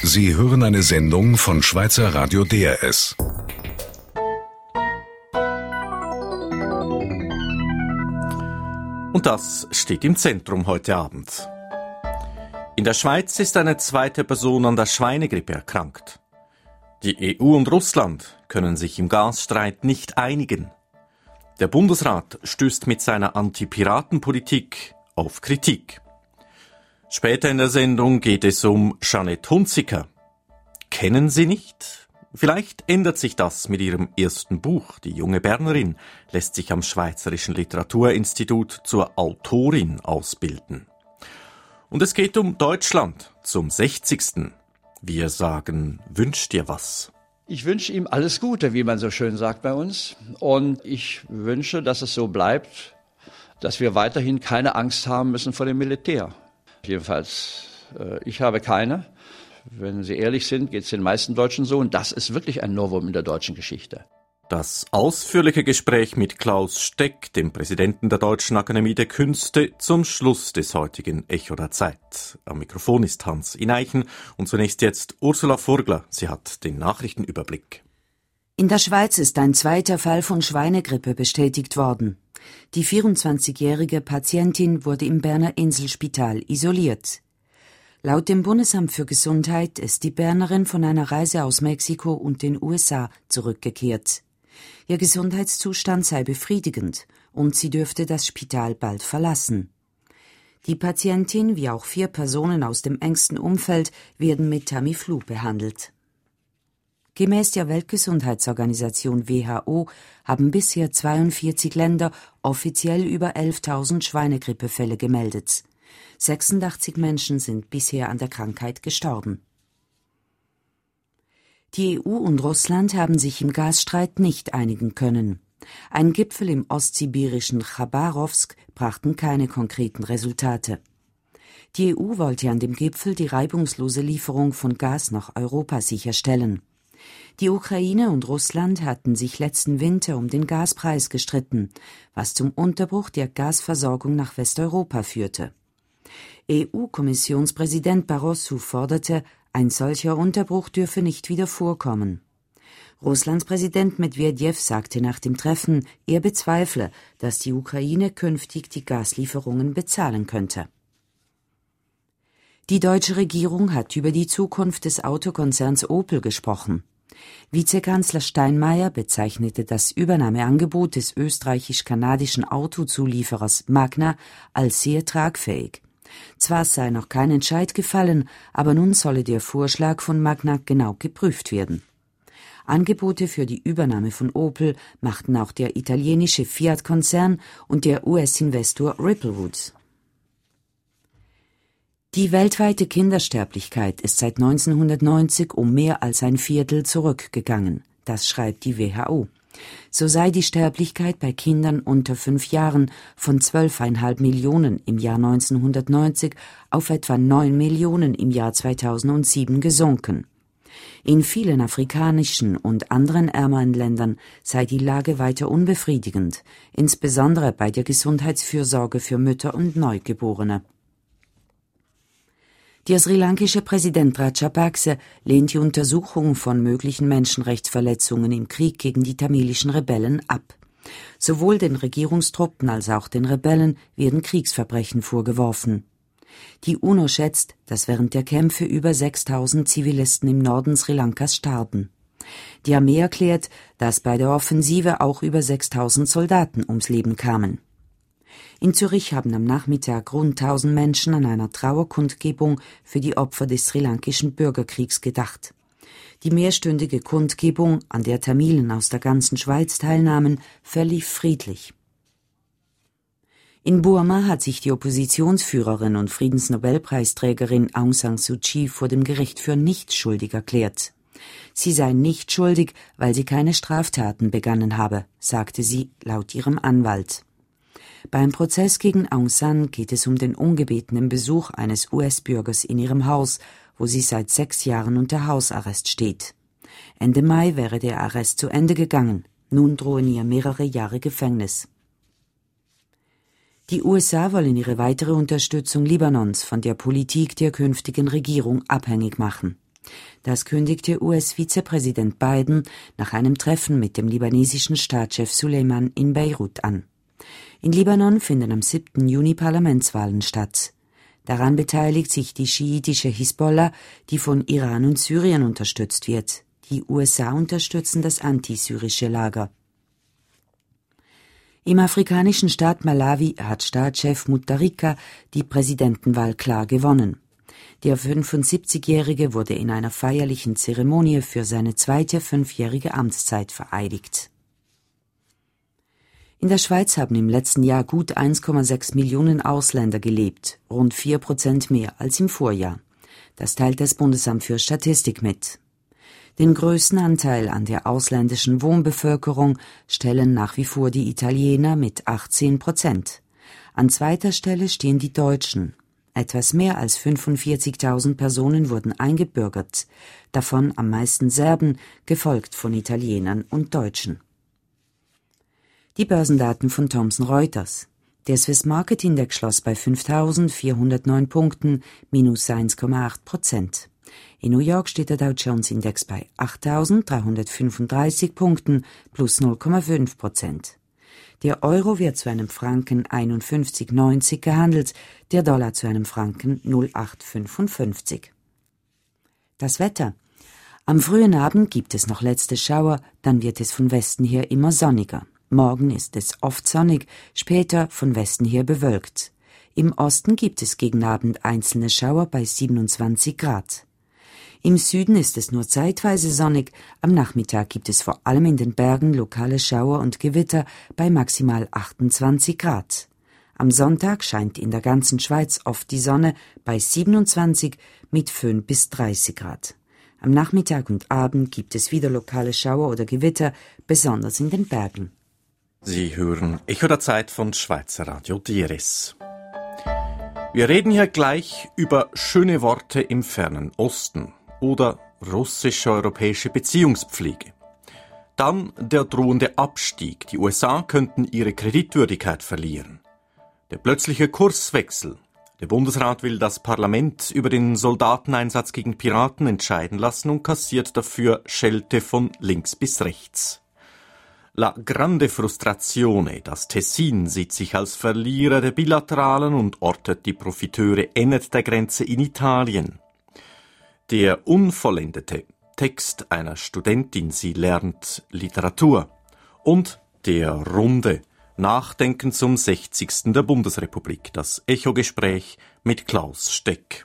Sie hören eine Sendung von Schweizer Radio DRS. Und das steht im Zentrum heute Abend. In der Schweiz ist eine zweite Person an der Schweinegrippe erkrankt. Die EU und Russland können sich im Gasstreit nicht einigen. Der Bundesrat stößt mit seiner Anti-Piraten-Politik auf Kritik. Später in der Sendung geht es um Jeanette Hunziker. Kennen Sie nicht? Vielleicht ändert sich das mit ihrem ersten Buch. Die junge Bernerin lässt sich am Schweizerischen Literaturinstitut zur Autorin ausbilden. Und es geht um Deutschland zum 60. Wir sagen, wünsch dir was. Ich wünsche ihm alles Gute, wie man so schön sagt bei uns. Und ich wünsche, dass es so bleibt, dass wir weiterhin keine Angst haben müssen vor dem Militär. Jedenfalls, ich habe keine. Wenn Sie ehrlich sind, geht es den meisten Deutschen so. Und das ist wirklich ein Novum in der deutschen Geschichte. Das ausführliche Gespräch mit Klaus Steck, dem Präsidenten der Deutschen Akademie der Künste, zum Schluss des heutigen Echo der Zeit. Am Mikrofon ist Hans Ineichen und zunächst jetzt Ursula Vogler. Sie hat den Nachrichtenüberblick. In der Schweiz ist ein zweiter Fall von Schweinegrippe bestätigt worden. Die 24-jährige Patientin wurde im Berner Inselspital isoliert. Laut dem Bundesamt für Gesundheit ist die Bernerin von einer Reise aus Mexiko und den USA zurückgekehrt. Ihr Gesundheitszustand sei befriedigend und sie dürfte das Spital bald verlassen. Die Patientin wie auch 4 Personen aus dem engsten Umfeld werden mit Tamiflu behandelt. Gemäß der Weltgesundheitsorganisation WHO haben bisher 42 Länder offiziell über 11.000 Schweinegrippefälle gemeldet. 86 Menschen sind bisher an der Krankheit gestorben. Die EU und Russland haben sich im Gasstreit nicht einigen können. Ein Gipfel im ostsibirischen Chabarowsk brachten keine konkreten Resultate. Die EU wollte an dem Gipfel die reibungslose Lieferung von Gas nach Europa sicherstellen. Die Ukraine und Russland hatten sich letzten Winter um den Gaspreis gestritten, was zum Unterbruch der Gasversorgung nach Westeuropa führte. EU-Kommissionspräsident Barroso forderte, ein solcher Unterbruch dürfe nicht wieder vorkommen. Russlands Präsident Medwedew sagte nach dem Treffen, er bezweifle, dass die Ukraine künftig die Gaslieferungen bezahlen könnte. Die deutsche Regierung hat über die Zukunft des Autokonzerns Opel gesprochen. Vizekanzler Steinmeier bezeichnete das Übernahmeangebot des österreichisch-kanadischen Autozulieferers Magna als sehr tragfähig. Zwar sei noch kein Entscheid gefallen, aber nun solle der Vorschlag von Magna genau geprüft werden. Angebote für die Übernahme von Opel machten auch der italienische Fiat-Konzern und der US-Investor Ripplewood. Die weltweite Kindersterblichkeit ist seit 1990 um mehr als ein Viertel zurückgegangen. Das schreibt die WHO. So sei die Sterblichkeit bei Kindern unter 5 Jahren von 12,5 Millionen im Jahr 1990 auf etwa 9 Millionen im Jahr 2007 gesunken. In vielen afrikanischen und anderen ärmeren Ländern sei die Lage weiter unbefriedigend, insbesondere bei der Gesundheitsfürsorge für Mütter und Neugeborene. Der sri-lankische Präsident Rajapakse lehnt die Untersuchung von möglichen Menschenrechtsverletzungen im Krieg gegen die tamilischen Rebellen ab. Sowohl den Regierungstruppen als auch den Rebellen werden Kriegsverbrechen vorgeworfen. Die UNO schätzt, dass während der Kämpfe über 6.000 Zivilisten im Norden Sri Lankas starben. Die Armee erklärt, dass bei der Offensive auch über 6.000 Soldaten ums Leben kamen. In Zürich haben am Nachmittag rund 1.000 Menschen an einer Trauerkundgebung für die Opfer des sri-lankischen Bürgerkriegs gedacht. Die mehrstündige Kundgebung, an der Tamilen aus der ganzen Schweiz teilnahmen, verlief friedlich. In Burma hat sich die Oppositionsführerin und Friedensnobelpreisträgerin Aung San Suu Kyi vor dem Gericht für nicht schuldig erklärt. Sie sei nicht schuldig, weil sie keine Straftaten begangen habe, sagte sie laut ihrem Anwalt. Beim Prozess gegen Aung San geht es um den ungebetenen Besuch eines US-Bürgers in ihrem Haus, wo sie seit 6 Jahren unter Hausarrest steht. Ende Mai wäre der Arrest zu Ende gegangen. Nun drohen ihr mehrere Jahre Gefängnis. Die USA wollen ihre weitere Unterstützung Libanons von der Politik der künftigen Regierung abhängig machen. Das kündigte US-Vizepräsident Biden nach einem Treffen mit dem libanesischen Staatschef Suleiman in Beirut an. In Libanon finden am 7. Juni Parlamentswahlen statt. Daran beteiligt sich die schiitische Hisbollah, die von Iran und Syrien unterstützt wird. Die USA unterstützen das antisyrische Lager. Im afrikanischen Staat Malawi hat Staatschef Mutharika die Präsidentenwahl klar gewonnen. Der 75-Jährige wurde in einer feierlichen Zeremonie für seine zweite 5-jährige Amtszeit vereidigt. In der Schweiz haben im letzten Jahr gut 1,6 Millionen Ausländer gelebt, rund 4% mehr als im Vorjahr. Das teilt das Bundesamt für Statistik mit. Den größten Anteil an der ausländischen Wohnbevölkerung stellen nach wie vor die Italiener mit 18%. An zweiter Stelle stehen die Deutschen. Etwas mehr als 45.000 Personen wurden eingebürgert, davon am meisten Serben, gefolgt von Italienern und Deutschen. Die Börsendaten von Thomson Reuters. Der Swiss Market Index schloss bei 5.409 Punkten, minus 1,8%. In New York steht der Dow Jones Index bei 8.335 Punkten, plus 0,5%. Der Euro wird zu einem Franken 51,90 gehandelt, der Dollar zu einem Franken 0,855. Das Wetter. Am frühen Abend gibt es noch letzte Schauer, dann wird es von Westen her immer sonniger. Morgen ist es oft sonnig, später von Westen her bewölkt. Im Osten gibt es gegen Abend einzelne Schauer bei 27 Grad. Im Süden ist es nur zeitweise sonnig, am Nachmittag gibt es vor allem in den Bergen lokale Schauer und Gewitter bei maximal 28 Grad. Am Sonntag scheint in der ganzen Schweiz oft die Sonne bei 27 mit Föhn bis 30 Grad. Am Nachmittag und Abend gibt es wieder lokale Schauer oder Gewitter, besonders in den Bergen. Sie hören Echo der Zeit von Schweizer Radio DRS. Wir reden hier gleich über schöne Worte im fernen Osten oder russisch-europäische Beziehungspflege. Dann der drohende Abstieg. Die USA könnten ihre Kreditwürdigkeit verlieren. Der plötzliche Kurswechsel. Der Bundesrat will das Parlament über den Soldateneinsatz gegen Piraten entscheiden lassen und kassiert dafür Schelte von links bis rechts. La grande frustrazione. Das Tessin sieht sich als Verlierer der Bilateralen und ortet die Profiteure endet der Grenze in Italien. Der unvollendete Text einer Studentin, sie lernt Literatur. Und der runde Nachdenken zum 60. der Bundesrepublik, das Echo-Gespräch mit Klaus Steck.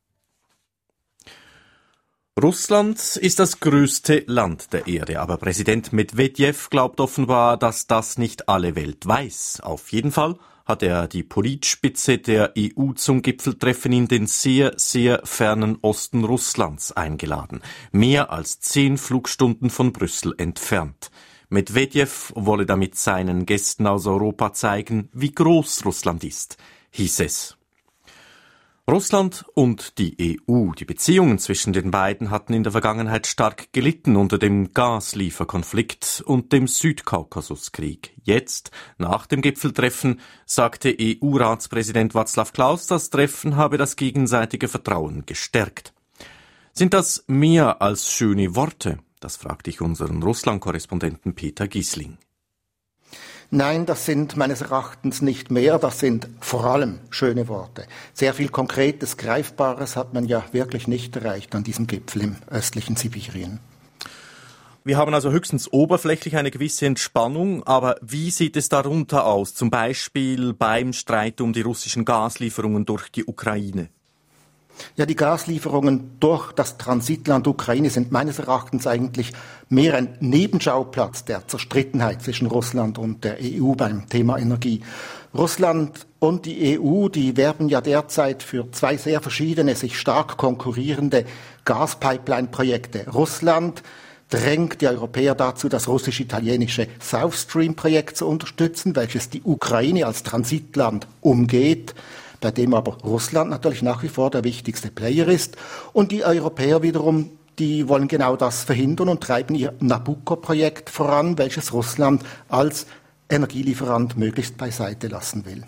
Russland ist das größte Land der Erde, aber Präsident Medwedew glaubt offenbar, dass das nicht alle Welt weiß. Auf jeden Fall hat er die Politspitze der EU zum Gipfeltreffen in den sehr, sehr fernen Osten Russlands eingeladen. Mehr als 10 Flugstunden von Brüssel entfernt. Medwedew wolle damit seinen Gästen aus Europa zeigen, wie groß Russland ist, hieß es. Russland und die EU, die Beziehungen zwischen den beiden hatten in der Vergangenheit stark gelitten unter dem Gaslieferkonflikt und dem Südkaukasuskrieg. Jetzt, nach dem Gipfeltreffen, sagte EU-Ratspräsident Václav Klaus, das Treffen habe das gegenseitige Vertrauen gestärkt. Sind das mehr als schöne Worte? Das fragte ich unseren Russland-Korrespondenten Peter Giesling. Nein, das sind meines Erachtens nicht mehr, das sind vor allem schöne Worte. Sehr viel Konkretes, Greifbares hat man ja wirklich nicht erreicht an diesem Gipfel im östlichen Sibirien. Wir haben also höchstens oberflächlich eine gewisse Entspannung, aber wie sieht es darunter aus, zum Beispiel beim Streit um die russischen Gaslieferungen durch die Ukraine? Ja, die Gaslieferungen durch das Transitland Ukraine sind meines Erachtens eigentlich mehr ein Nebenschauplatz der Zerstrittenheit zwischen Russland und der EU beim Thema Energie. Russland und die EU, die werben ja derzeit für 2 sehr verschiedene, sich stark konkurrierende Gaspipeline-Projekte. Russland drängt die Europäer dazu, das russisch-italienische South Stream-Projekt zu unterstützen, welches die Ukraine als Transitland umgeht, bei dem aber Russland natürlich nach wie vor der wichtigste Player ist. Und die Europäer wiederum, die wollen genau das verhindern und treiben ihr Nabucco-Projekt voran, welches Russland als Energielieferant möglichst beiseite lassen will.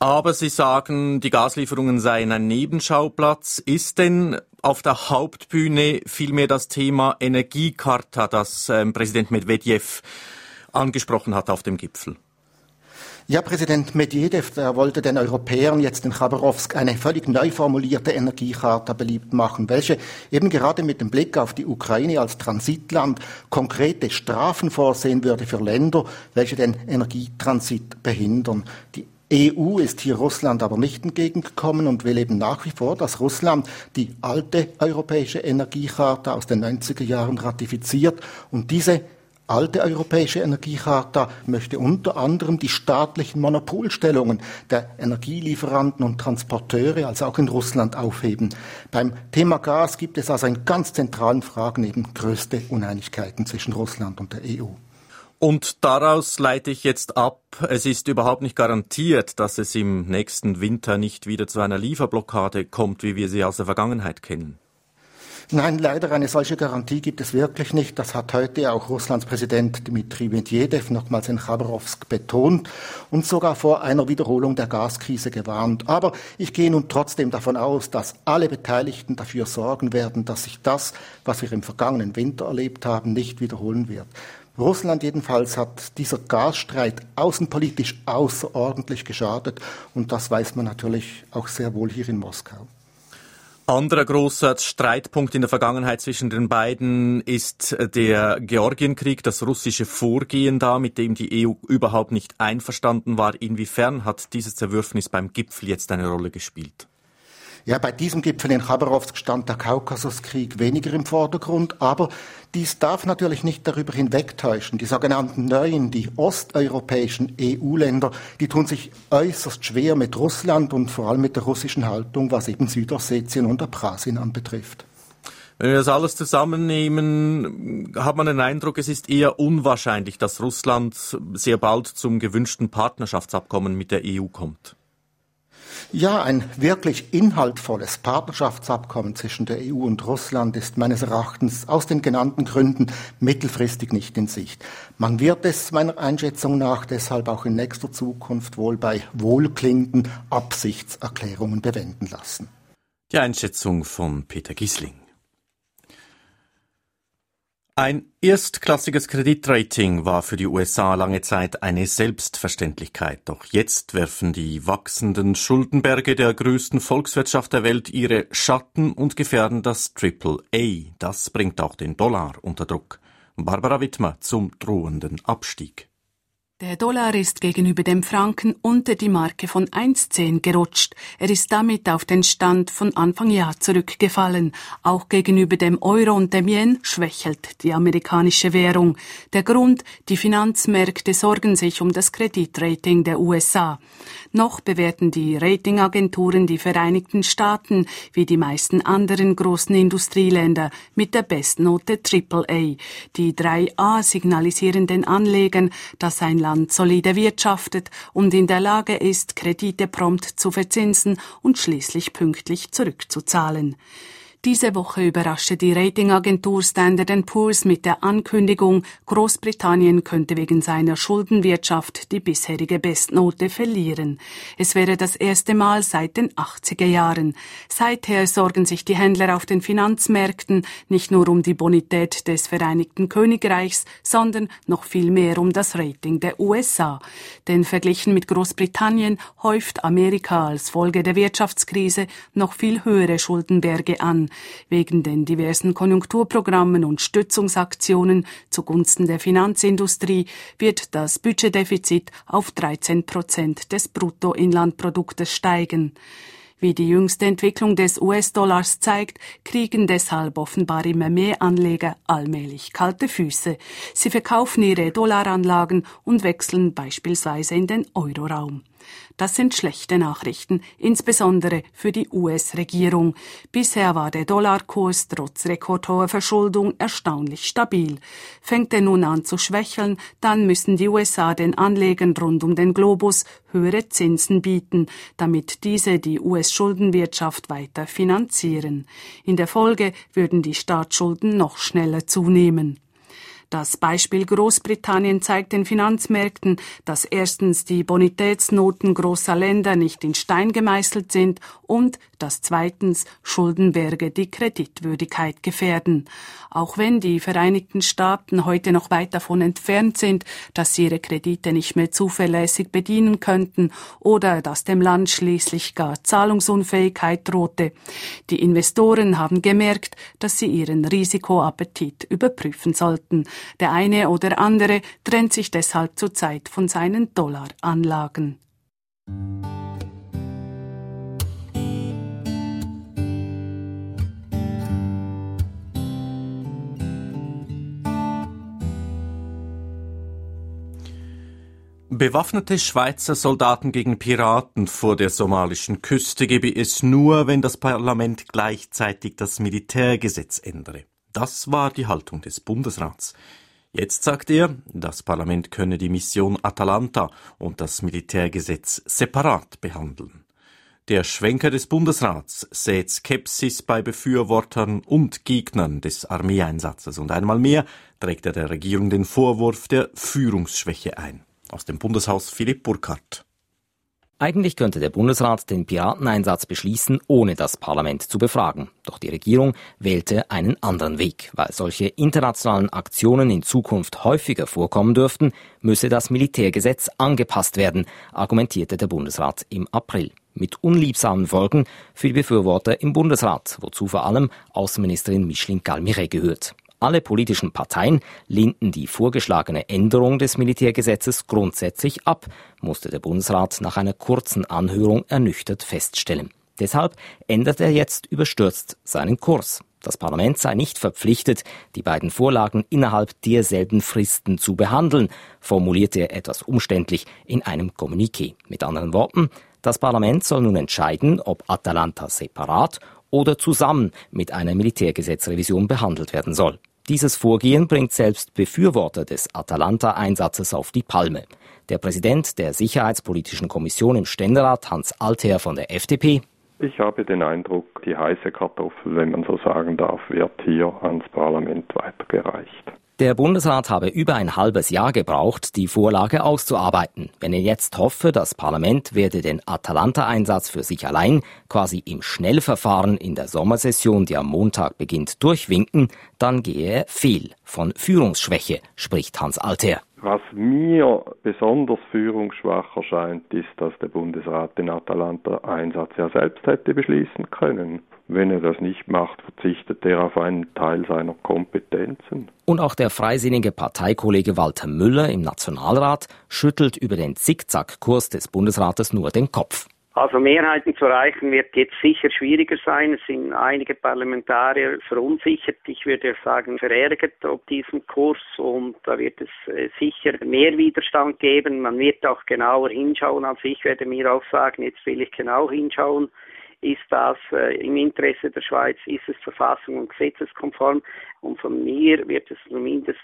Aber Sie sagen, die Gaslieferungen seien ein Nebenschauplatz. Ist denn auf der Hauptbühne vielmehr das Thema Energiecharta, das Präsident Medvedev angesprochen hat auf dem Gipfel? Ja, Präsident Medvedev, der wollte den Europäern jetzt in Chabarowsk eine völlig neu formulierte Energiecharta beliebt machen, welche eben gerade mit dem Blick auf die Ukraine als Transitland konkrete Strafen vorsehen würde für Länder, welche den Energietransit behindern. Die EU ist hier Russland aber nicht entgegengekommen und will eben nach wie vor, dass Russland die alte europäische Energiecharta aus den 90er Jahren ratifiziert und diese alte europäische Energiecharta möchte unter anderem die staatlichen Monopolstellungen der Energielieferanten und Transporteure, also auch in Russland, aufheben. Beim Thema Gas gibt es also in ganz zentralen Fragen eben größte Uneinigkeiten zwischen Russland und der EU. Und daraus leite ich jetzt ab, es ist überhaupt nicht garantiert, dass es im nächsten Winter nicht wieder zu einer Lieferblockade kommt, wie wir sie aus der Vergangenheit kennen. Nein, leider eine solche Garantie gibt es wirklich nicht. Das hat heute auch Russlands Präsident Dmitri Medvedev nochmals in Chabarowsk betont und sogar vor einer Wiederholung der Gaskrise gewarnt. Aber ich gehe nun trotzdem davon aus, dass alle Beteiligten dafür sorgen werden, dass sich das, was wir im vergangenen Winter erlebt haben, nicht wiederholen wird. Russland jedenfalls hat dieser Gasstreit außenpolitisch außerordentlich geschadet und das weiß man natürlich auch sehr wohl hier in Moskau. Anderer großer Streitpunkt in der Vergangenheit zwischen den beiden ist der Georgienkrieg, das russische Vorgehen da, mit dem die EU überhaupt nicht einverstanden war. Inwiefern hat dieses Zerwürfnis beim Gipfel jetzt eine Rolle gespielt? Ja, bei diesem Gipfel in Chabarowsk stand der Kaukasuskrieg weniger im Vordergrund, aber dies darf natürlich nicht darüber hinwegtäuschen. Die sogenannten neuen, die osteuropäischen EU-Länder, die tun sich äußerst schwer mit Russland und vor allem mit der russischen Haltung, was eben Südossetien und Abchasien anbetrifft. Wenn wir das alles zusammennehmen, hat man den Eindruck, es ist eher unwahrscheinlich, dass Russland sehr bald zum gewünschten Partnerschaftsabkommen mit der EU kommt. Ja, ein wirklich inhaltvolles Partnerschaftsabkommen zwischen der EU und Russland ist meines Erachtens aus den genannten Gründen mittelfristig nicht in Sicht. Man wird es meiner Einschätzung nach deshalb auch in nächster Zukunft wohl bei wohlklingenden Absichtserklärungen bewenden lassen. Die Einschätzung von Peter Gisling. Ein erstklassiges Kreditrating war für die USA lange Zeit eine Selbstverständlichkeit. Doch jetzt werfen die wachsenden Schuldenberge der größten Volkswirtschaft der Welt ihre Schatten und gefährden das AAA. Das bringt auch den Dollar unter Druck. Barbara Wittmer zum drohenden Abstieg. Der Dollar ist gegenüber dem Franken unter die Marke von 1,10 gerutscht. Er ist damit auf den Stand von Anfang Jahr zurückgefallen. Auch gegenüber dem Euro und dem Yen schwächelt die amerikanische Währung. Der Grund: die Finanzmärkte sorgen sich um das Kreditrating der USA. Noch bewerten die Ratingagenturen die Vereinigten Staaten wie die meisten anderen großen Industrieländer mit der Bestnote AAA. Die 3A signalisieren den Anlegern, dass ein Land solide wirtschaftet und in der Lage ist, Kredite prompt zu verzinsen und schließlich pünktlich zurückzuzahlen. Diese Woche überraschte die Ratingagentur Standard & Poor's mit der Ankündigung, Großbritannien könnte wegen seiner Schuldenwirtschaft die bisherige Bestnote verlieren. Es wäre das erste Mal seit den 80er Jahren. Seither sorgen sich die Händler auf den Finanzmärkten nicht nur um die Bonität des Vereinigten Königreichs, sondern noch viel mehr um das Rating der USA. Denn verglichen mit Großbritannien häuft Amerika als Folge der Wirtschaftskrise noch viel höhere Schuldenberge an. Wegen den diversen Konjunkturprogrammen und Stützungsaktionen zugunsten der Finanzindustrie wird das Budgetdefizit auf 13% des Bruttoinlandproduktes steigen. Wie die jüngste Entwicklung des US-Dollars zeigt, kriegen deshalb offenbar immer mehr Anleger allmählich kalte Füße. Sie verkaufen ihre Dollaranlagen und wechseln beispielsweise in den Euroraum. Das sind schlechte Nachrichten, insbesondere für die US-Regierung. Bisher war der Dollarkurs trotz rekordhoher Verschuldung erstaunlich stabil. Fängt er nun an zu schwächeln, dann müssen die USA den Anlegern rund um den Globus höhere Zinsen bieten, damit diese die US-Schuldenwirtschaft weiter finanzieren. In der Folge würden die Staatsschulden noch schneller zunehmen. Das Beispiel Großbritannien zeigt den Finanzmärkten, dass erstens die Bonitätsnoten großer Länder nicht in Stein gemeißelt sind und dass zweitens Schuldenberge die Kreditwürdigkeit gefährden. Auch wenn die Vereinigten Staaten heute noch weit davon entfernt sind, dass sie ihre Kredite nicht mehr zuverlässig bedienen könnten oder dass dem Land schließlich gar Zahlungsunfähigkeit drohte. Die Investoren haben gemerkt, dass sie ihren Risikoappetit überprüfen sollten. Der eine oder andere trennt sich deshalb zurzeit von seinen Dollaranlagen. Bewaffnete Schweizer Soldaten gegen Piraten vor der somalischen Küste gebe es nur, wenn das Parlament gleichzeitig das Militärgesetz ändere. Das war die Haltung des Bundesrats. Jetzt sagt er, das Parlament könne die Mission Atalanta und das Militärgesetz separat behandeln. Der Schwenker des Bundesrats sät Skepsis bei Befürwortern und Gegnern des Armeeeinsatzes und einmal mehr trägt er der Regierung den Vorwurf der Führungsschwäche ein. Aus dem Bundeshaus Philipp Burkhardt. Eigentlich könnte der Bundesrat den Pirateneinsatz beschließen, ohne das Parlament zu befragen. Doch die Regierung wählte einen anderen Weg. Weil solche internationalen Aktionen in Zukunft häufiger vorkommen dürften, müsse das Militärgesetz angepasst werden, argumentierte der Bundesrat im April. Mit unliebsamen Folgen für die Befürworter im Bundesrat, wozu vor allem Außenministerin Micheline Galmire gehört. Alle politischen Parteien lehnten die vorgeschlagene Änderung des Militärgesetzes grundsätzlich ab, musste der Bundesrat nach einer kurzen Anhörung ernüchtert feststellen. Deshalb ändert er jetzt überstürzt seinen Kurs. Das Parlament sei nicht verpflichtet, die beiden Vorlagen innerhalb derselben Fristen zu behandeln, formulierte er etwas umständlich in einem Kommuniqué. Mit anderen Worten, das Parlament soll nun entscheiden, ob Atalanta separat oder zusammen mit einer Militärgesetzrevision behandelt werden soll. Dieses Vorgehen bringt selbst Befürworter des Atalanta-Einsatzes auf die Palme. Der Präsident der Sicherheitspolitischen Kommission im Ständerat, Hans Altherr von der FDP: Ich habe den Eindruck, die heiße Kartoffel, wenn man so sagen darf, wird hier ans Parlament weitergereicht. Der Bundesrat habe über ein halbes Jahr gebraucht, die Vorlage auszuarbeiten. Wenn er jetzt hoffe, das Parlament werde den Atalanta-Einsatz für sich allein quasi im Schnellverfahren in der Sommersession, die am Montag beginnt, durchwinken, dann gehe er fehl. Von Führungsschwäche spricht Hans Altherr. Was mir besonders führungsschwach erscheint, ist, dass der Bundesrat den Atalanta-Einsatz ja selbst hätte beschließen können. Wenn er das nicht macht, verzichtet er auf einen Teil seiner Kompetenzen. Und auch der freisinnige Parteikollege Walter Müller im Nationalrat schüttelt über den Zickzackkurs des Bundesrates nur den Kopf. Also Mehrheiten zu erreichen wird jetzt sicher schwieriger sein. Es sind einige Parlamentarier verunsichert, ich würde sagen verärgert ob diesem Kurs, und da wird es sicher mehr Widerstand geben. Man wird auch genauer hinschauen. Also ich werde mir auch sagen, jetzt will ich genau hinschauen. Ist das im Interesse der Schweiz, ist es verfassungs- und gesetzeskonform? Und von mir wird es zumindest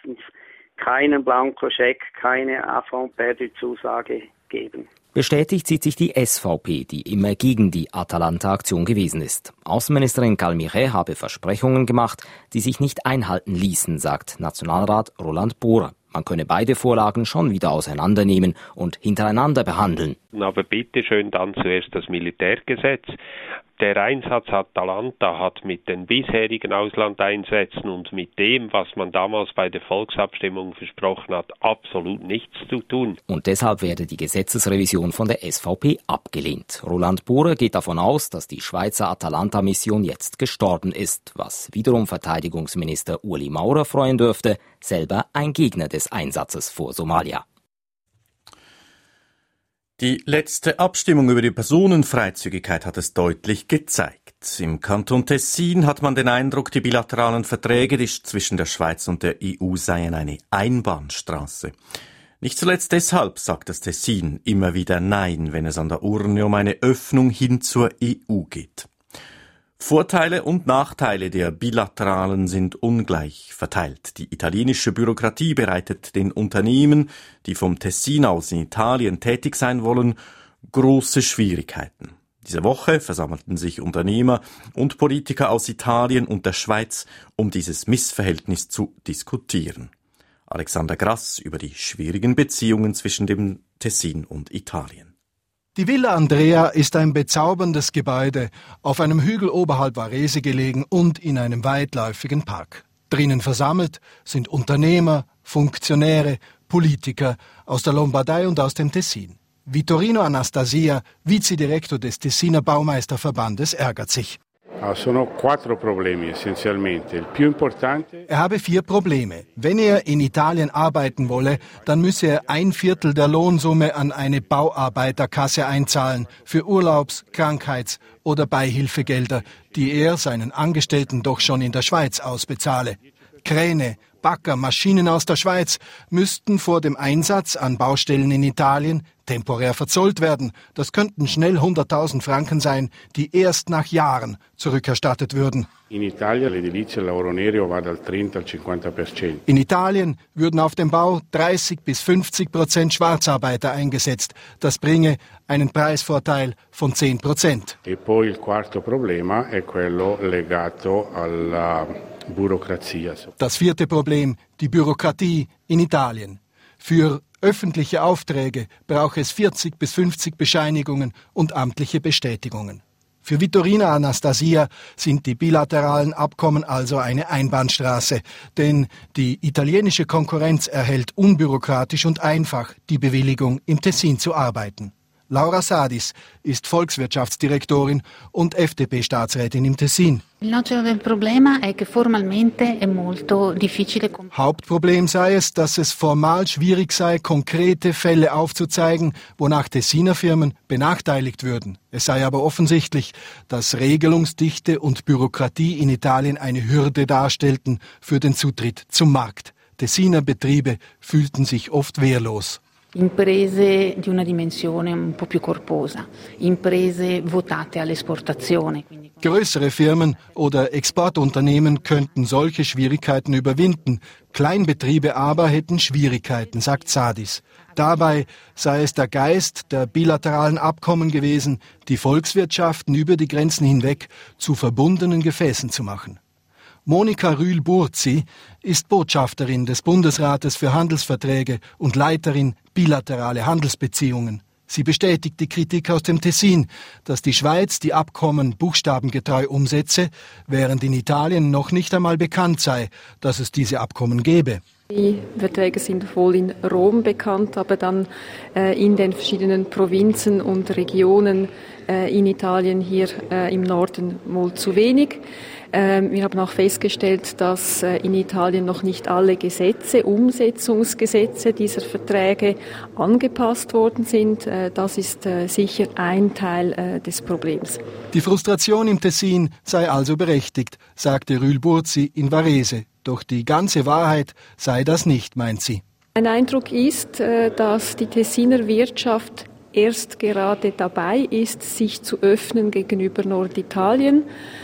keinen Blankoscheck, keine Avant-Perdu-Zusage geben. Bestätigt sieht sich die SVP, die immer gegen die Atalanta-Aktion gewesen ist. Außenministerin Galmire habe Versprechungen gemacht, die sich nicht einhalten ließen, sagt Nationalrat Roland Bohrer. Man könne beide Vorlagen schon wieder auseinandernehmen und hintereinander behandeln. Aber bitte schön dann zuerst das Militärgesetz. Der Einsatz Atalanta hat mit den bisherigen Auslandeinsätzen und mit dem, was man damals bei der Volksabstimmung versprochen hat, absolut nichts zu tun. Und deshalb werde die Gesetzesrevision von der SVP abgelehnt. Roland Bohrer geht davon aus, dass die Schweizer Atalanta-Mission jetzt gestorben ist, was wiederum Verteidigungsminister Ueli Maurer freuen dürfte, selber ein Gegner des Einsatzes vor Somalia. Die letzte Abstimmung über die Personenfreizügigkeit hat es deutlich gezeigt. Im Kanton Tessin hat man den Eindruck, die bilateralen Verträge zwischen der Schweiz und der EU seien eine Einbahnstraße. Nicht zuletzt deshalb sagt das Tessin immer wieder Nein, wenn es an der Urne um eine Öffnung hin zur EU geht. Vorteile und Nachteile der Bilateralen sind ungleich verteilt. Die italienische Bürokratie bereitet den Unternehmen, die vom Tessin aus in Italien tätig sein wollen, große Schwierigkeiten. Diese Woche versammelten sich Unternehmer und Politiker aus Italien und der Schweiz, um dieses Missverhältnis zu diskutieren. Alexander Grass über die schwierigen Beziehungen zwischen dem Tessin und Italien. Die Villa Andrea ist ein bezauberndes Gebäude, auf einem Hügel oberhalb Varese gelegen und in einem weitläufigen Park. Drinnen versammelt sind Unternehmer, Funktionäre, Politiker aus der Lombardei und aus dem Tessin. Vittorino Anastasia, Vizedirektor des Tessiner Baumeisterverbandes, ärgert sich. Er habe 4 Probleme. Wenn er in Italien arbeiten wolle, dann müsse er 1/4 der Lohnsumme an eine Bauarbeiterkasse einzahlen für Urlaubs-, Krankheits- oder Beihilfegelder, die er seinen Angestellten doch schon in der Schweiz ausbezahle. Kräne, Bagger, Maschinen aus der Schweiz müssten vor dem Einsatz an Baustellen in Italien temporär verzollt werden. Das könnten schnell 100.000 Franken sein, die erst nach Jahren zurückerstattet würden. In Italien würden auf dem Bau 30-50% Schwarzarbeiter eingesetzt. Das bringe einen Preisvorteil von 10%. Das 4. Problem, die Bürokratie in Italien. Für öffentliche Aufträge braucht es 40-50 Bescheinigungen und amtliche Bestätigungen. Für Vittorino Anastasia sind die bilateralen Abkommen also eine Einbahnstraße, denn die italienische Konkurrenz erhält unbürokratisch und einfach die Bewilligung, im Tessin zu arbeiten. Laura Sadis ist Volkswirtschaftsdirektorin und FDP-Staatsrätin im Tessin. Hauptproblem sei es, dass es formal schwierig sei, konkrete Fälle aufzuzeigen, wonach Tessiner Firmen benachteiligt würden. Es sei aber offensichtlich, dass Regelungsdichte und Bürokratie in Italien eine Hürde darstellten für den Zutritt zum Markt. Tessiner Betriebe fühlten sich oft wehrlos. Imprese di una dimensione un po' più corposa, imprese votate all'esportazione. Größere Firmen oder Exportunternehmen könnten solche Schwierigkeiten überwinden. Kleinbetriebe aber hätten Schwierigkeiten, sagt Sadis. Dabei sei es der Geist der bilateralen Abkommen gewesen, die Volkswirtschaften über die Grenzen hinweg zu verbundenen Gefäßen zu machen. Monika Rühl-Burzi ist Botschafterin des Bundesrates für Handelsverträge und Leiterin bilaterale Handelsbeziehungen. Sie bestätigt die Kritik aus dem Tessin, dass die Schweiz die Abkommen buchstabengetreu umsetze, während in Italien noch nicht einmal bekannt sei, dass es diese Abkommen gebe. Die Verträge sind wohl in Rom bekannt, aber dann in den verschiedenen Provinzen und Regionen in Italien hier im Norden wohl zu wenig. Wir haben auch festgestellt, dass in Italien noch nicht alle Gesetze, Umsetzungsgesetze dieser Verträge angepasst worden sind. Das ist sicher ein Teil des Problems. Die Frustration im Tessin sei also berechtigt, sagte Rühl-Burzi in Varese. Doch die ganze Wahrheit sei das nicht, meint sie. Mein Eindruck ist, dass die Tessiner Wirtschaft erst gerade dabei ist, sich zu öffnen gegenüber Norditalien.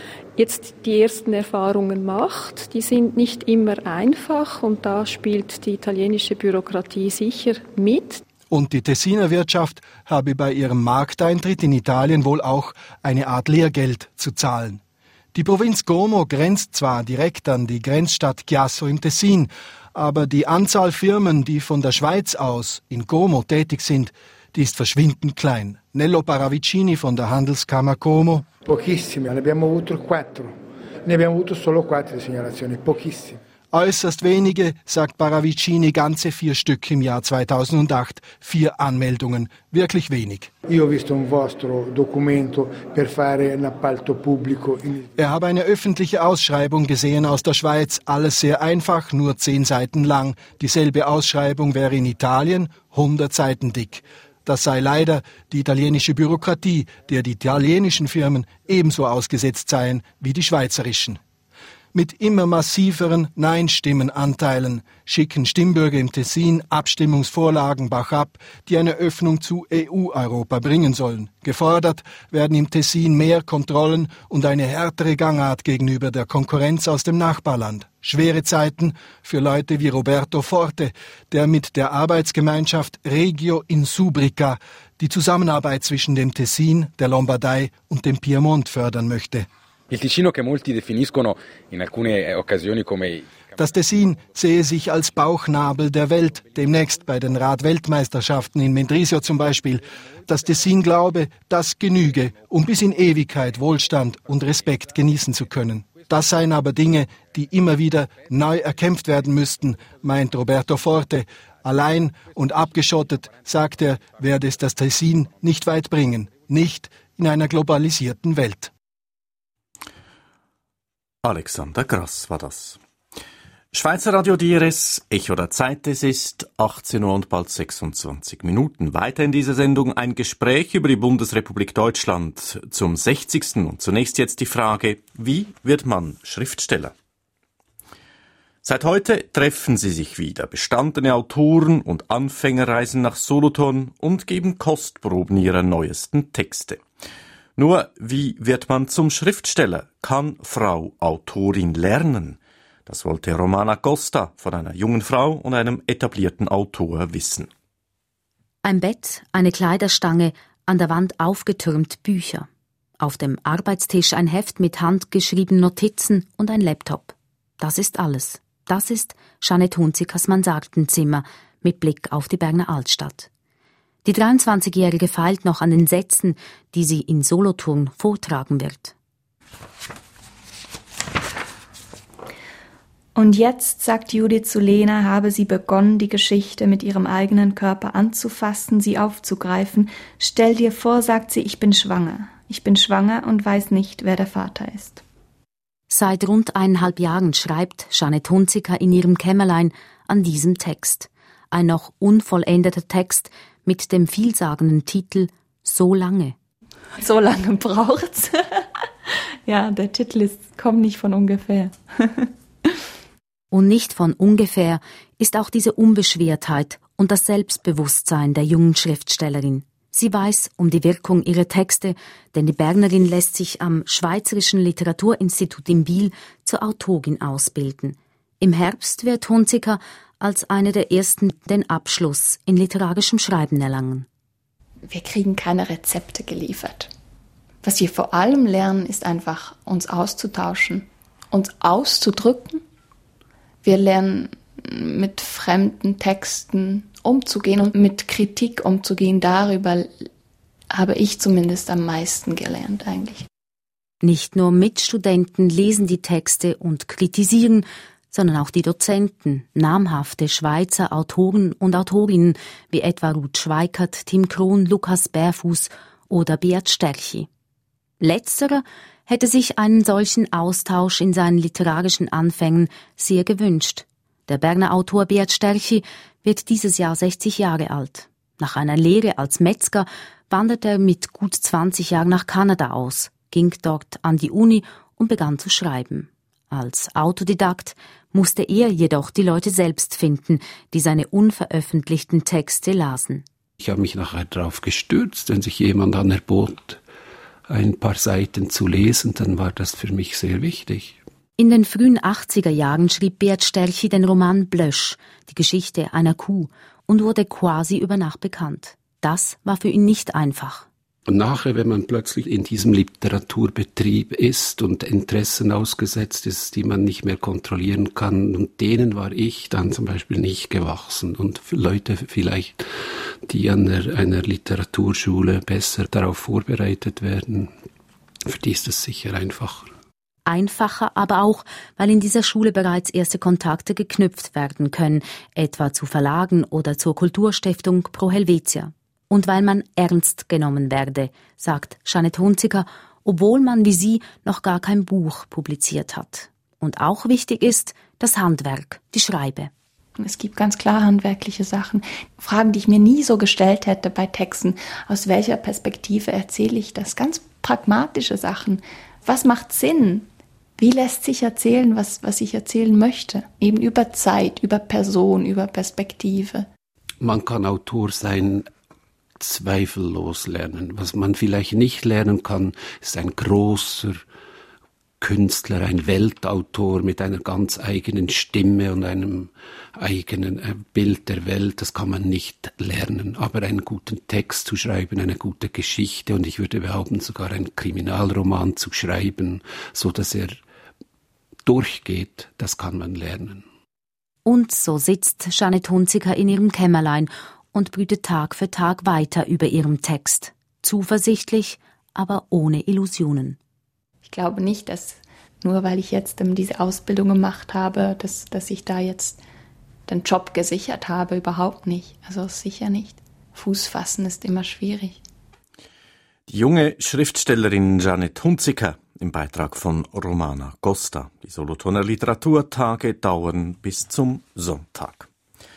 Jetzt die ersten Erfahrungen macht. Die sind nicht immer einfach und da spielt die italienische Bürokratie sicher mit. Und die Tessiner Wirtschaft habe bei ihrem Markteintritt in Italien wohl auch eine Art Lehrgeld zu zahlen. Die Provinz Como grenzt zwar direkt an die Grenzstadt Chiasso im Tessin, aber die Anzahl Firmen, die von der Schweiz aus in Como tätig sind, die ist verschwindend klein. Nello Paravicini von der Handelskammer Como. Pochissime, ne abbiamo avuto 4. Ne abbiamo avuto solo 4 segnalazioni, pochissime. Äußerst wenige, sagt Paravicini, ganze 4 Stück im Jahr 2008. 4 Anmeldungen, wirklich wenig. Io ho visto un vostro documento per fare un appalto pubblico. Er habe eine öffentliche Ausschreibung gesehen aus der Schweiz, alles sehr einfach, nur 10 Seiten lang. Dieselbe Ausschreibung wäre in Italien 100 Seiten dick. Das sei leider die italienische Bürokratie, der die italienischen Firmen ebenso ausgesetzt seien wie die schweizerischen. Mit immer massiveren Nein-Stimmen-Anteilen schicken Stimmbürger im Tessin Abstimmungsvorlagen bachab, die eine Öffnung zu EU-Europa bringen sollen. Gefordert werden im Tessin mehr Kontrollen und eine härtere Gangart gegenüber der Konkurrenz aus dem Nachbarland. Schwere Zeiten für Leute wie Roberto Forte, der mit der Arbeitsgemeinschaft Regio Insubrica die Zusammenarbeit zwischen dem Tessin, der Lombardei und dem Piemont fördern möchte. Il Ticino che molti definiscono in alcune occasioni come Das Tessin sehe sich als Bauchnabel der Welt, demnächst bei den Radweltmeisterschaften in Mendrisio zum Beispiel. Das Tessin glaube, das genüge, um bis in Ewigkeit Wohlstand und Respekt genießen zu können. Das seien aber Dinge, die immer wieder neu erkämpft werden müssten, meint Roberto Forte. Allein und abgeschottet, sagt er, werde es das Tessin nicht weit bringen, nicht in einer globalisierten Welt. Alexander Grass war das. Schweizer Radio DRS, Echo der Zeit, es ist 18 Uhr und bald 26 Minuten. Weiter in dieser Sendung ein Gespräch über die Bundesrepublik Deutschland zum 60. Und zunächst jetzt die Frage, wie wird man Schriftsteller? Seit heute treffen sie sich wieder. Bestandene Autoren und Anfänger reisen nach Solothurn und geben Kostproben ihrer neuesten Texte. Nur, wie wird man zum Schriftsteller? Kann Frau Autorin lernen? Das wollte Romana Costa von einer jungen Frau und einem etablierten Autor wissen. Ein Bett, eine Kleiderstange, an der Wand aufgetürmt Bücher. Auf dem Arbeitstisch ein Heft mit handgeschriebenen Notizen und ein Laptop. Das ist alles. Das ist Jeanette Hunzikers Mansardenzimmer mit Blick auf die Berner Altstadt. Die 23-Jährige feilt noch an den Sätzen, die sie in Solothurn vortragen wird. Und jetzt, sagt Judith zu Lena, habe sie begonnen, die Geschichte mit ihrem eigenen Körper anzufassen, sie aufzugreifen. Stell dir vor, sagt sie, ich bin schwanger. Ich bin schwanger und weiß nicht, wer der Vater ist. Seit rund 1,5 Jahren schreibt Jeanette Hunziker in ihrem Kämmerlein an diesem Text. Ein noch unvollendeter Text mit dem vielsagenden Titel »So lange«. So lange braucht's. Ja, der Titel kommt nicht von ungefähr. Und nicht von ungefähr ist auch diese Unbeschwertheit und das Selbstbewusstsein der jungen Schriftstellerin. Sie weiß um die Wirkung ihrer Texte, denn die Bernerin lässt sich am Schweizerischen Literaturinstitut in Biel zur Autorin ausbilden. Im Herbst wird Hunziker als eine der ersten den Abschluss in literarischem Schreiben erlangen. Wir kriegen keine Rezepte geliefert. Was wir vor allem lernen, ist einfach, uns auszutauschen, uns auszudrücken. Wir lernen, mit fremden Texten umzugehen und mit Kritik umzugehen. Darüber habe ich zumindest am meisten gelernt eigentlich. Nicht nur Mitstudenten lesen die Texte und kritisieren, sondern auch die Dozenten, namhafte Schweizer Autoren und Autorinnen wie etwa Ruth Schweikert, Tim Krohn, Lukas Bärfuß oder Beat Sterchi. Letzterer hätte sich einen solchen Austausch in seinen literarischen Anfängen sehr gewünscht. Der Berner Autor Beat Sterchi wird dieses Jahr 60 Jahre alt. Nach einer Lehre als Metzger wanderte er mit gut 20 Jahren nach Kanada aus, ging dort an die Uni und begann zu schreiben. Als Autodidakt musste er jedoch die Leute selbst finden, die seine unveröffentlichten Texte lasen. Ich habe mich nachher darauf gestürzt, wenn sich jemand anerbot, ein paar Seiten zu lesen, dann war das für mich sehr wichtig. In den frühen 80er Jahren schrieb Beat Sterchi den Roman Blösch, die Geschichte einer Kuh, und wurde quasi über Nacht bekannt. Das war für ihn nicht einfach. Und nachher, wenn man plötzlich in diesem Literaturbetrieb ist und Interessen ausgesetzt ist, die man nicht mehr kontrollieren kann, und denen war ich dann zum Beispiel nicht gewachsen. Und Leute vielleicht, die an einer Literaturschule besser darauf vorbereitet werden, für die ist es sicher einfacher. Einfacher aber auch, weil in dieser Schule bereits erste Kontakte geknüpft werden können, etwa zu Verlagen oder zur Kulturstiftung Pro Helvetia. Und weil man ernst genommen werde, sagt Jeanette Hunziker, obwohl man wie sie noch gar kein Buch publiziert hat. Und auch wichtig ist das Handwerk, die Schreibe. Es gibt ganz klar handwerkliche Sachen. Fragen, die ich mir nie so gestellt hätte bei Texten. Aus welcher Perspektive erzähle ich das? Ganz pragmatische Sachen. Was macht Sinn? Wie lässt sich erzählen, was ich erzählen möchte? Eben über Zeit, über Person, über Perspektive. Man kann Autor sein, zweifellos lernen. Was man vielleicht nicht lernen kann, ist ein großer Künstler, ein Weltautor mit einer ganz eigenen Stimme und einem eigenen Bild der Welt. Das kann man nicht lernen. Aber einen guten Text zu schreiben, eine gute Geschichte und ich würde behaupten, sogar einen Kriminalroman zu schreiben, so dass er durchgeht, das kann man lernen. Und so sitzt Jeanette Hunziker in ihrem Kämmerlein und brütet Tag für Tag weiter über ihrem Text. Zuversichtlich, aber ohne Illusionen. Ich glaube nicht, dass nur weil ich jetzt diese Ausbildung gemacht habe, dass ich da jetzt den Job gesichert habe. Überhaupt nicht. Also sicher nicht. Fuß fassen ist immer schwierig. Die junge Schriftstellerin Jeanette Hunziker im Beitrag von Romana Costa. Die Solothurner Literaturtage dauern bis zum Sonntag.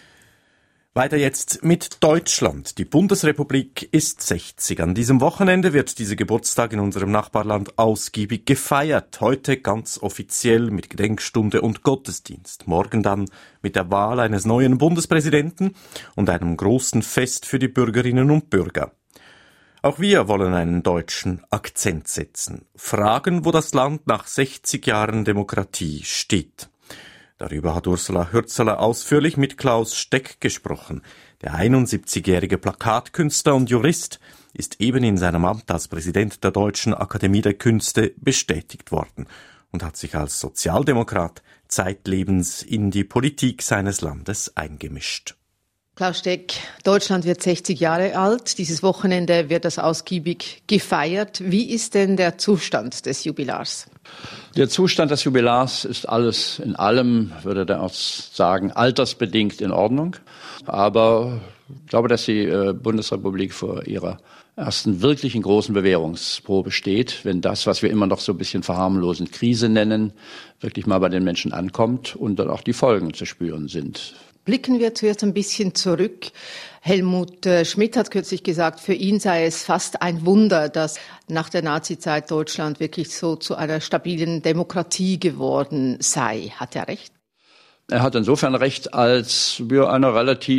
Weiter jetzt mit Deutschland. Die Bundesrepublik ist 60. An diesem Wochenende wird dieser Geburtstag in unserem Nachbarland ausgiebig gefeiert. Heute ganz offiziell mit Gedenkstunde und Gottesdienst. Morgen dann mit der Wahl eines neuen Bundespräsidenten und einem großen Fest für die Bürgerinnen und Bürger. Auch wir wollen einen deutschen Akzent setzen. Fragen, wo das Land nach 60 Jahren Demokratie steht. Darüber hat Ursula Hürzeler ausführlich mit Klaus Steck gesprochen. Der 71-jährige Plakatkünstler und Jurist ist eben in seinem Amt als Präsident der Deutschen Akademie der Künste bestätigt worden und hat sich als Sozialdemokrat zeitlebens in die Politik seines Landes eingemischt. Klaus Steck, Deutschland wird 60 Jahre alt. Dieses Wochenende wird das ausgiebig gefeiert. Wie ist denn der Zustand des Jubilars? Der Zustand des Jubilars ist alles in allem, würde der Arzt sagen, altersbedingt in Ordnung. Aber ich glaube, dass die Bundesrepublik vor ihrer ersten wirklichen großen Bewährungsprobe steht, wenn das, was wir immer noch so ein bisschen verharmlosend Krise nennen, wirklich mal bei den Menschen ankommt und dann auch die Folgen zu spüren sind. Blicken wir zuerst ein bisschen zurück. Helmut Schmidt hat kürzlich gesagt, für ihn sei es fast ein Wunder, dass nach der Nazizeit Deutschland wirklich so zu einer stabilen Demokratie geworden sei. Hat er recht? Er hat insofern recht, als wir eine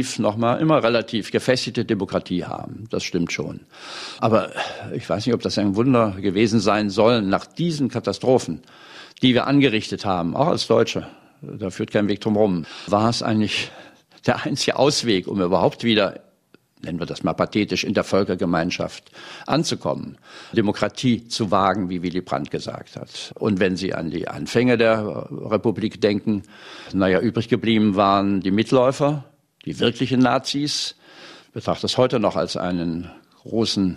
immer relativ gefestigte Demokratie haben. Das stimmt schon. Aber ich weiß nicht, ob das ein Wunder gewesen sein soll, nach diesen Katastrophen, die wir angerichtet haben, auch als Deutsche. Da führt kein Weg drum rum. War es eigentlich der einzige Ausweg, um überhaupt wieder, nennen wir das mal pathetisch, in der Völkergemeinschaft anzukommen, Demokratie zu wagen, wie Willy Brandt gesagt hat. Und wenn Sie an die Anfänge der Republik denken, übrig geblieben waren die Mitläufer, die wirklichen Nazis. Ich betrachte das heute noch als einen großen,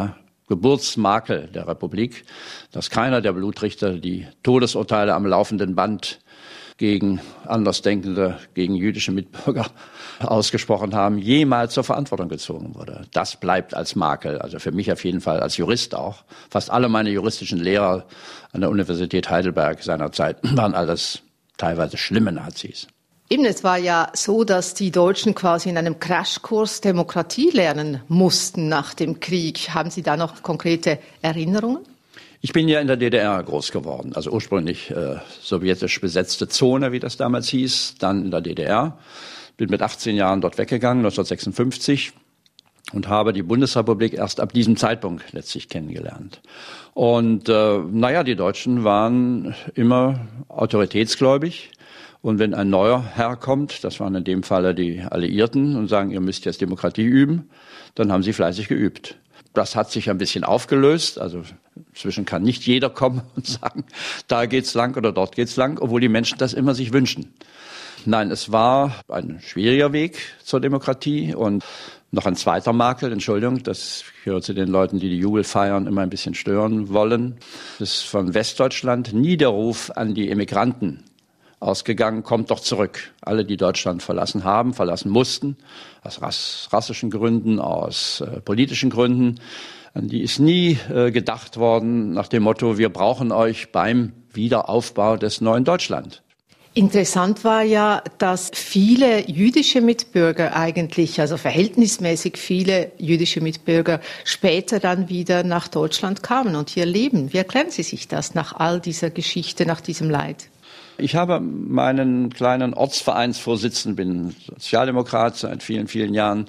Geburtsmakel der Republik, dass keiner der Blutrichter die Todesurteile am laufenden Band gegen Andersdenkende, gegen jüdische Mitbürger ausgesprochen haben, jemals zur Verantwortung gezogen wurde. Das bleibt als Makel, also für mich auf jeden Fall als Jurist auch. Fast alle meine juristischen Lehrer an der Universität Heidelberg seinerzeit waren alles teilweise schlimme Nazis. Eben, es war ja so, dass die Deutschen quasi in einem Crashkurs Demokratie lernen mussten nach dem Krieg. Haben Sie da noch konkrete Erinnerungen? Ich bin ja in der DDR groß geworden, also ursprünglich sowjetisch besetzte Zone, wie das damals hieß, dann in der DDR. Bin mit 18 Jahren dort weggegangen, 1956, und habe die Bundesrepublik erst ab diesem Zeitpunkt letztlich kennengelernt. Und die Deutschen waren immer autoritätsgläubig. Und wenn ein neuer Herr kommt, das waren in dem Falle die Alliierten, und sagen, ihr müsst jetzt Demokratie üben, dann haben sie fleißig geübt. Das hat sich ein bisschen aufgelöst. Also inzwischen kann nicht jeder kommen und sagen, da geht's lang oder dort geht's lang, obwohl die Menschen das immer sich wünschen. Nein, es war ein schwieriger Weg zur Demokratie und noch ein zweiter Makel, Entschuldigung, das gehört zu den Leuten, die Jubelfeiern immer ein bisschen stören wollen. Das ist von Westdeutschland nie der Ruf an die Emigranten ausgegangen, kommt doch zurück. Alle, die Deutschland verlassen haben, verlassen mussten, aus rassischen Gründen, aus politischen Gründen. An die ist nie gedacht worden nach dem Motto, wir brauchen euch beim Wiederaufbau des neuen Deutschland. Interessant war ja, dass viele jüdische Mitbürger eigentlich, also verhältnismäßig viele jüdische Mitbürger, später dann wieder nach Deutschland kamen und hier leben. Wie erklären Sie sich das nach all dieser Geschichte, nach diesem Leid? Ich habe meinen kleinen Ortsvereinsvorsitzenden, bin Sozialdemokrat seit vielen, vielen Jahren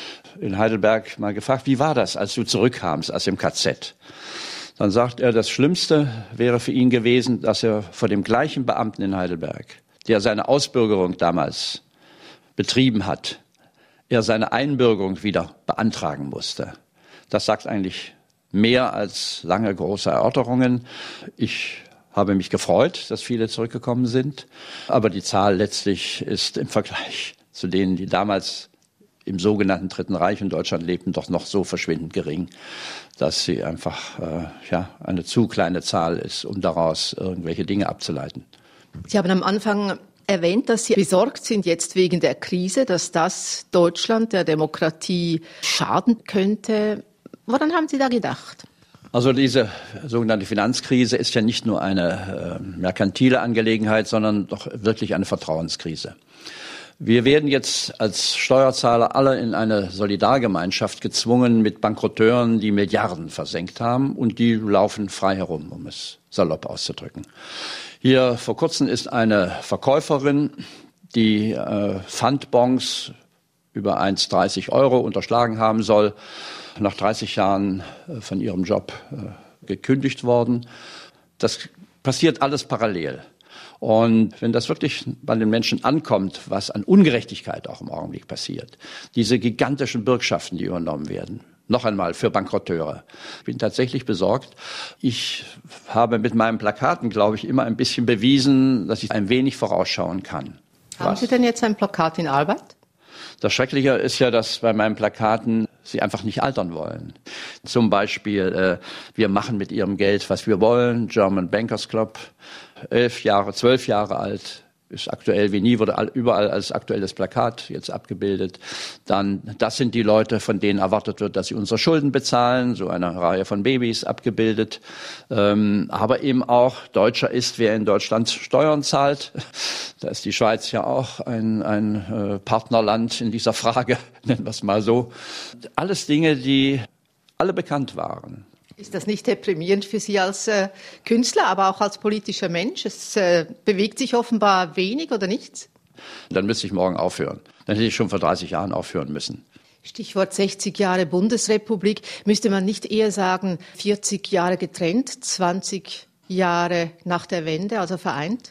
in Heidelberg, mal gefragt, wie war das, als du zurückkamst aus dem KZ? Dann sagt er, das Schlimmste wäre für ihn gewesen, dass er vor dem gleichen Beamten in Heidelberg, der seine Ausbürgerung damals betrieben hat, er seine Einbürgerung wieder beantragen musste. Das sagt eigentlich mehr als lange große Erörterungen. Ich Habe mich gefreut, dass viele zurückgekommen sind. Aber die Zahl letztlich ist im Vergleich zu denen, die damals im sogenannten Dritten Reich in Deutschland lebten, doch noch so verschwindend gering, dass sie einfach eine zu kleine Zahl ist, um daraus irgendwelche Dinge abzuleiten. Sie haben am Anfang erwähnt, dass Sie besorgt sind jetzt wegen der Krise, dass das Deutschland, der Demokratie, schaden könnte. Woran haben Sie da gedacht? Also diese sogenannte Finanzkrise ist ja nicht nur eine merkantile Angelegenheit, sondern doch wirklich eine Vertrauenskrise. Wir werden jetzt als Steuerzahler alle in eine Solidargemeinschaft gezwungen mit Bankerotteuren, die Milliarden versenkt haben, und die laufen frei herum, um es salopp auszudrücken. Hier vor kurzem ist eine Verkäuferin, die Pfandbons über 1,30 € unterschlagen haben soll, nach 30 Jahren von ihrem Job gekündigt worden. Das passiert alles parallel. Und wenn das wirklich bei den Menschen ankommt, was an Ungerechtigkeit auch im Augenblick passiert, diese gigantischen Bürgschaften, die übernommen werden, noch einmal für Bankrotteure. Ich bin tatsächlich besorgt. Ich habe mit meinen Plakaten, glaube ich, immer ein bisschen bewiesen, dass ich ein wenig vorausschauen kann. Haben Sie denn jetzt ein Plakat in Arbeit? Das Schreckliche ist ja, dass bei meinen Plakaten sie einfach nicht altern wollen. Zum Beispiel, wir machen mit ihrem Geld, was wir wollen, German Bankers Club, 12 Jahre alt, ist aktuell wie nie, wurde überall als aktuelles Plakat jetzt abgebildet. Dann, das sind die Leute, von denen erwartet wird, dass sie unsere Schulden bezahlen, so eine Reihe von Babys abgebildet. Aber eben auch, Deutscher ist, wer in Deutschland Steuern zahlt. Da ist die Schweiz ja auch ein Partnerland in dieser Frage, nennen wir es mal so. Alles Dinge, die alle bekannt waren. Ist das nicht deprimierend für Sie als Künstler, aber auch als politischer Mensch? Es bewegt sich offenbar wenig oder nichts? Dann müsste ich morgen aufhören. Dann hätte ich schon vor 30 Jahren aufhören müssen. Stichwort 60 Jahre Bundesrepublik. Müsste man nicht eher sagen, 40 Jahre getrennt, 20 Jahre nach der Wende, also vereint?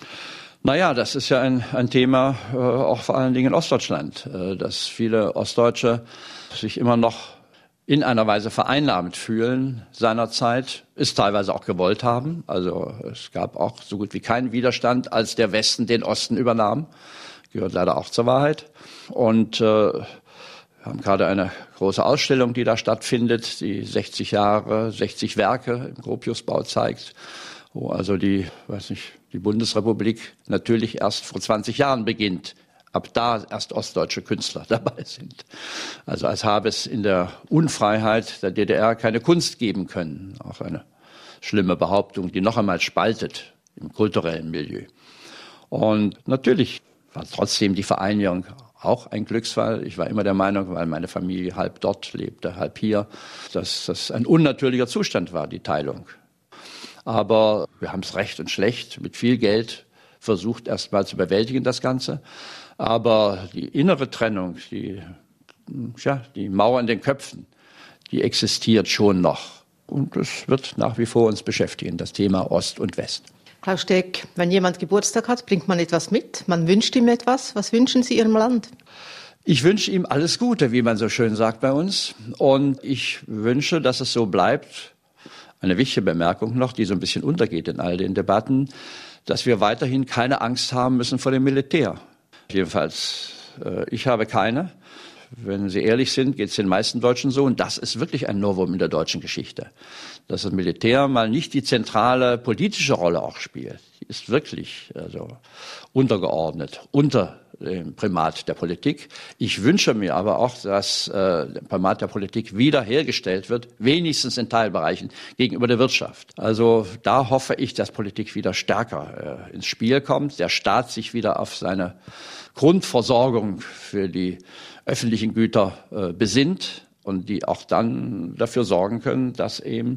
Naja, das ist ja ein Thema, auch vor allen Dingen in Ostdeutschland, dass viele Ostdeutsche sich immer noch in einer Weise vereinnahmt fühlen seinerzeit, es teilweise auch gewollt haben. Also es gab auch so gut wie keinen Widerstand, als der Westen den Osten übernahm. Gehört leider auch zur Wahrheit. Und wir haben gerade eine große Ausstellung, die da stattfindet, die 60 Jahre, 60 Werke im Gropiusbau zeigt, wo also die Bundesrepublik natürlich erst vor 20 Jahren beginnt. Ab da erst ostdeutsche Künstler dabei sind. Also als habe es in der Unfreiheit der DDR keine Kunst geben können. Auch eine schlimme Behauptung, die noch einmal spaltet im kulturellen Milieu. Und natürlich war trotzdem die Vereinigung auch ein Glücksfall. Ich war immer der Meinung, weil meine Familie halb dort lebte, halb hier, dass das ein unnatürlicher Zustand war, die Teilung. Aber wir haben es recht und schlecht mit viel Geld versucht, erst mal zu bewältigen, das Ganze. Aber die innere Trennung, die Mauer in den Köpfen, die existiert schon noch. Und das wird nach wie vor uns beschäftigen, das Thema Ost und West. Klaus Steg, wenn jemand Geburtstag hat, bringt man etwas mit, man wünscht ihm etwas. Was wünschen Sie Ihrem Land? Ich wünsche ihm alles Gute, wie man so schön sagt bei uns. Und ich wünsche, dass es so bleibt. Eine wichtige Bemerkung noch, die so ein bisschen untergeht in all den Debatten, dass wir weiterhin keine Angst haben müssen vor dem Militär. Jedenfalls, ich habe keine. Wenn Sie ehrlich sind, geht es den meisten Deutschen so. Und das ist wirklich ein Novum in der deutschen Geschichte. Dass das Militär mal nicht die zentrale politische Rolle auch spielt. Die ist wirklich untergeordnet, unter dem Primat der Politik. Ich wünsche mir aber auch, dass der Primat der Politik wiederhergestellt wird, wenigstens in Teilbereichen gegenüber der Wirtschaft. Also da hoffe ich, dass Politik wieder stärker ins Spiel kommt, der Staat sich wieder auf seine Grundversorgung für die öffentlichen Güter besinnt und die auch dann dafür sorgen können, dass eben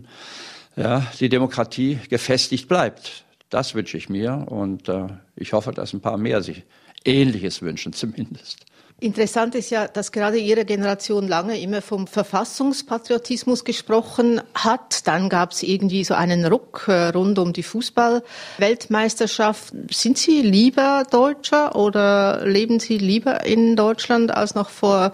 die Demokratie gefestigt bleibt. Das wünsche ich mir und ich hoffe, dass ein paar mehr sich Ähnliches wünschen zumindest. Interessant ist ja, dass gerade Ihre Generation lange immer vom Verfassungspatriotismus gesprochen hat. Dann gab es irgendwie so einen Ruck rund um die Fußball-Weltmeisterschaft. Sind Sie lieber Deutscher oder leben Sie lieber in Deutschland als noch vor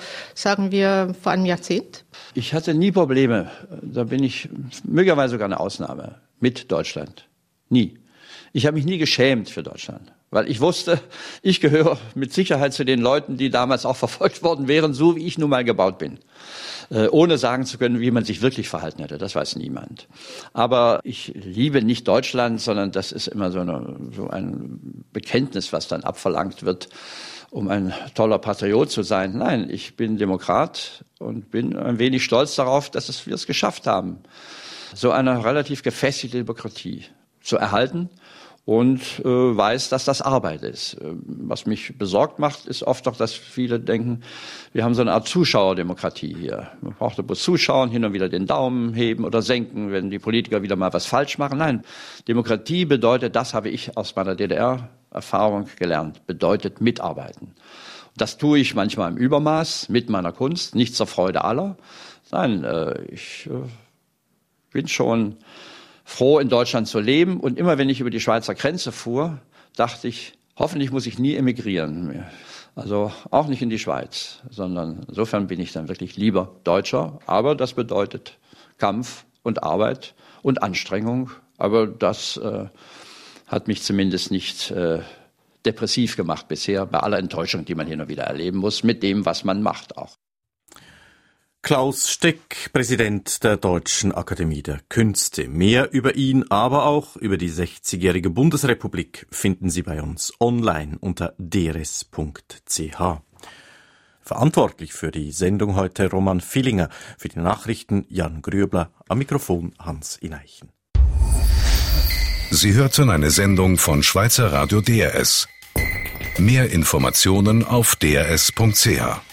einem Jahrzehnt? Ich hatte nie Probleme, da bin ich möglicherweise sogar eine Ausnahme, mit Deutschland. Nie. Ich habe mich nie geschämt für Deutschland, weil ich wusste, ich gehöre mit Sicherheit zu den Leuten, die damals auch verfolgt worden wären, so wie ich nun mal gebaut bin. Ohne sagen zu können, wie man sich wirklich verhalten hätte, das weiß niemand. Aber ich liebe nicht Deutschland, sondern das ist immer so ein Bekenntnis, was dann abverlangt wird, um ein toller Patriot zu sein. Nein, ich bin Demokrat und bin ein wenig stolz darauf, dass wir es geschafft haben, so eine relativ gefestigte Demokratie zu erhalten und weiß, dass das Arbeit ist. Was mich besorgt macht, ist oft doch, dass viele denken, wir haben so eine Art Zuschauerdemokratie hier. Man braucht bloß zuschauen, hin und wieder den Daumen heben oder senken, wenn die Politiker wieder mal was falsch machen. Nein, Demokratie bedeutet, das habe ich aus meiner DDR-Erfahrung gelernt, bedeutet mitarbeiten. Das tue ich manchmal im Übermaß mit meiner Kunst, nicht zur Freude aller. Nein, ich bin schon froh, in Deutschland zu leben. Und immer, wenn ich über die Schweizer Grenze fuhr, dachte ich, hoffentlich muss ich nie emigrieren. Also auch nicht in die Schweiz, sondern insofern bin ich dann wirklich lieber Deutscher. Aber das bedeutet Kampf und Arbeit und Anstrengung. Aber das hat mich zumindest nicht depressiv gemacht bisher, bei aller Enttäuschung, die man hier noch wieder erleben muss, mit dem, was man macht auch. Klaus Steck, Präsident der Deutschen Akademie der Künste. Mehr über ihn, aber auch über die 60-jährige Bundesrepublik finden Sie bei uns online unter drs.ch. Verantwortlich für die Sendung heute Roman Villinger, für die Nachrichten Jan Grübler, am Mikrofon Hans Ineichen. Sie hörten eine Sendung von Schweizer Radio DRS. Mehr Informationen auf drs.ch.